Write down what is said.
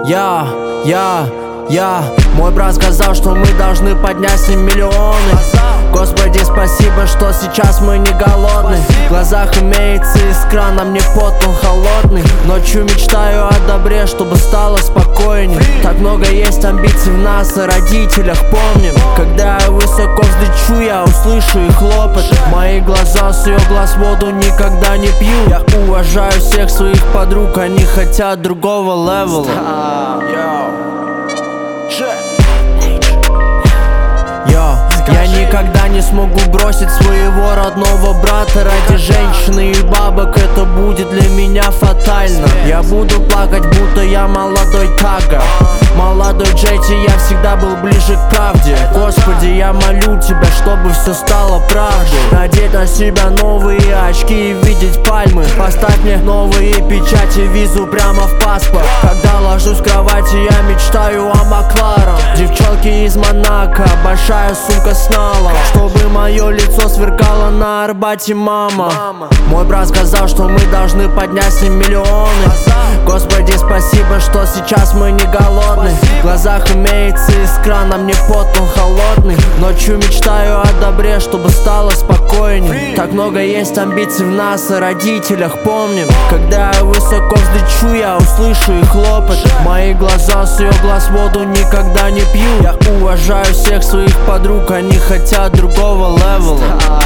Мой брат сказал, что мы должны поднять с ним миллионы. Господи, спасибо, что сейчас мы не голодны. В глазах имеется искра, на мне пот, он холодный. Ночью мечтаю о добре, чтобы стало спокойней. Так много есть амбиций в нас, о родителях помним. Когда я высоко взлечу, я услышу их хлопот. Мои глаза с ее глаз воду никогда не пью. Я уважаю всех своих подруг, они хотят другого левела. Я никогда не смогу бросить своего родного брата ради женщины и бабок, это будет для меня фатально. Я буду плакать, будто я молодой Тага. Молодой Джети, я всегда был ближе к правде. Господи, я молю тебя, чтобы все стало правдой. Надеть на себя новые очки и видеть пальмы. Поставь мне новые печати, визу прямо в паспорт. Когда ложусь в кровати, я мечтаю о Макларен. Девчонки из Монако, большая сумка с налом, чтобы мое лицо сверкало на Арбате, мама. Мой брат сказал, что мы должны поднять с ним миллионы. Господи, спасибо, что сейчас мы не голодны. В глазах имеется искра, на мне пот, он холодный. Ночью мечтаю о добре, чтобы стало спокойней. Так много есть амбиций в нас, о родителях помним. Когда я высоко взлечу, я услышу их хлопот. Мои глаза с ее глаз воду никогда не пью. Я уважаю всех своих подруг, они хотят другого левела.